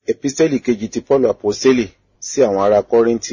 Epistẹ́lì kejì ti Pọ́ọ̀lù Àpọ́stélì sí àwọn ará Kọ́ríńtì,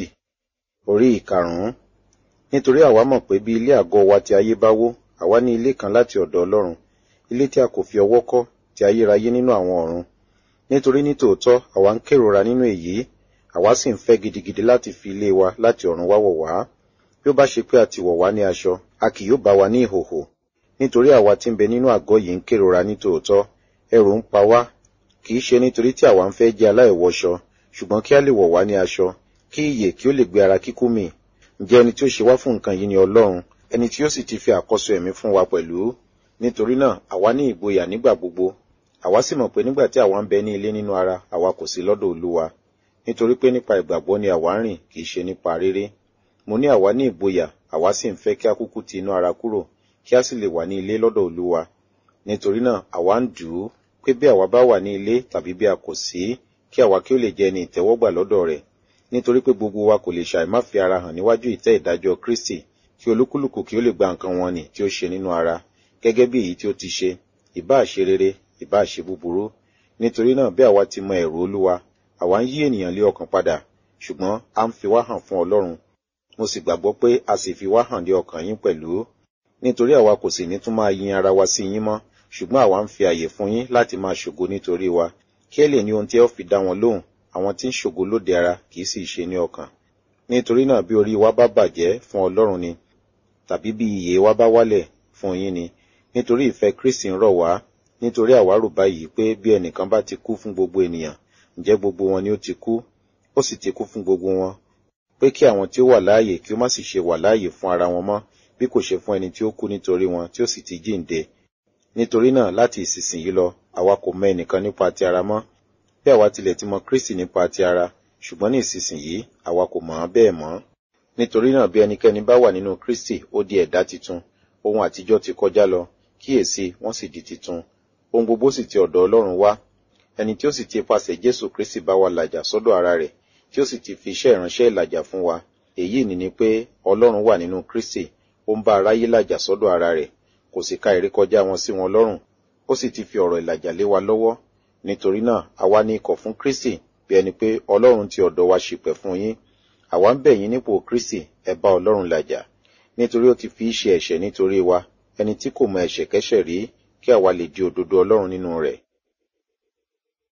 orí ìkarùn-ún. Nítorí àwa mọ̀ pé bí ilé àgọ́ wa ti ayé bá wó, àwa ní ilé kan láti ọ̀dọ̀ Ọlọ́run, ilé tí a kò fi ọwọ́ kọ́, ti ayérayé nínú àwọn ọ̀run. Nítorí ní tòótọ́ àwa ń kérora nínú èyí, àwa sì ń fẹ́ gidigidi láti fi ilé wa láti ọ̀run wá wọ̀ wá. Bí ó bá ṣe pé a ti wọ̀ wá ní aṣọ, a kì yóò bá wa ní ìhòhò. Nítorí àwa tí ń bẹ nínú àgọ́ yìí ń kérora ní tòótọ́, ẹ̀rù ń pa wá, kì í ṣe nítorí tí àwa ń fẹ́ jẹ́ aláìwọṣọ, ṣùgbọ́n kí a lè wọ̀ wá ní aṣọ, kí ìyè kí ó lè gbé ara kíkú mì. Ǹjẹ́ ẹni tí ó ṣe wá fún nǹkan yìí ni Ọlọ́run, ẹni tí ó sì ti fi àkọ́so ẹ̀mí fún wa pẹ̀lú. Nítorí náà àwa ní ìgboyà nígbà gbogbo. Àwa sì mọ̀ pé nígbà tí àwa ń bẹ ní ilé nínú ara, àwa kò sí lọ́dọ̀ Olúwa. Nítorí pé nípa ìgbàgbọ́ ni àwa ń rìn, kì í ṣe nípa rere. Mo ní àwa ní ìgboyà, àwa sì ń fẹ́ kí a kúkú ti inú ara kúrò, kí a sì lè wà ní ilé lọ́dọ̀ Olúwa. Nítorí náà àwa ń dù ú pé bí àwa bá wà ní ilé tàbí bí a kò sí, kí àwa kí ó lè jẹ́ ẹni ìtẹ́wọ́gbà lọ́dọ̀ rẹ̀. Nítorí pé gbogbo wa kò lè ṣàì má fi ara hàn níwájú ìtẹ́ ìdájọ́ Kristi, kí olúkúlùkù kí ó lè gba nǹkan wọn nì tí ó ṣe nínú ara, gẹ́gẹ́ bí èyí tí ó ti ṣe, ìbá ṣe rere, ìbá ṣe búburú. Nítorí náà bí àwa ti mọ ẹ̀rù Olúwa, àwa ń yí ènìyàn lé ọkàn padà, ṣùgbọ́n a ń fi wá hàn fún Ọlọ́run. Mo sì gbàgbọ́ pé a sì fi wá hàn lé ọkàn yín pẹ̀lú. Nítorí àwa kò sì ní tún máa yin ara wa sí yín mọ́, ṣùgbọ́n àwa ń fi àyè fún yín láti máa ṣògo nítorí wa, kí ẹ lè ní ohun tí ẹ ó fi dá wọn lóhùn, àwọn tí ń ṣògo lóde ara kì í sì ṣe ní ọkàn. Nítorí náà bí orí wa bá bàjẹ́, fún Ọlọ́run ni, tàbí bí ìyè wa bá wálẹ̀, fún yín ni. Nítorí ìfẹ́ Kristi ń rọ̀ wá, nítorí àwa rò báyìí pé bí ẹnìkan bá ti kú fún gbogbo ènìyàn, ǹjẹ́ gbogbo wọn ni ó ti kú, ó sì ti kú fún gbogbo wọn, pé kí àwọn tí ó wà láàyè kí ó má sì ṣe wà láàyè fún ara wọn mọ́, bí kò ṣe fún ẹni tí ó kú nítorí wọn tí ó sì ti jíǹde. Nítorí náà láti ìsinsìnyí lọ, àwa kò mọ ẹnìkan nípa ti ara mọ́, bí àwa tilẹ̀ ti mọ Kristi nípa ti ara, ṣùgbọ́n ní ìsinsìnyí àwa kò mọ̀ ọ́n bẹ́ẹ̀ mọ́. Nítorí náà bí ẹnikẹ́ni bá wà nínú Kristi, ó di ẹ̀dá titun, ohun àtijọ́ ti kọjá lọ, kíyèsí wọ́n sì di titun. Ohun gbogbo sì ti ọ̀dọ̀ Ọlọ́run wá, ẹni tí ó sì ti ipasẹ̀ Jésù Kristi bá wa làjà sọ́dọ̀ ara rẹ̀, tí ó sì ti fi iṣẹ́ ìránṣẹ́ ìlàjà fún wa. Èyí ni pé Ọlọ́run wà nínú Kristi, ó ń bá aráyé làjà sọ́dọ̀ ara rẹ̀, kò sì ka ìrékọjá wọn sí wọn lọ́rùn, ó sì ti fi ọ̀rọ̀ ìlàjà lé wa lọ́wọ́. Nítorí náà àwa ní ikọ̀ fún Kristi, bí ẹni pé Ọlọ́run ti ọ̀dọ̀ wa ṣìpẹ̀ fún yín. Àwa ń bẹ̀ yín nípò Kristi, ẹ bá Ọlọ́run làjà, nítorí ó ti fi í ṣe ẹ̀ṣẹ̀ nítorí wa, ẹni tí kò mọ ẹ̀ṣẹ̀ kẹ́ṣẹ̀ rí, kí àwa lè di òdodo Ọlọ́run nínú rẹ̀.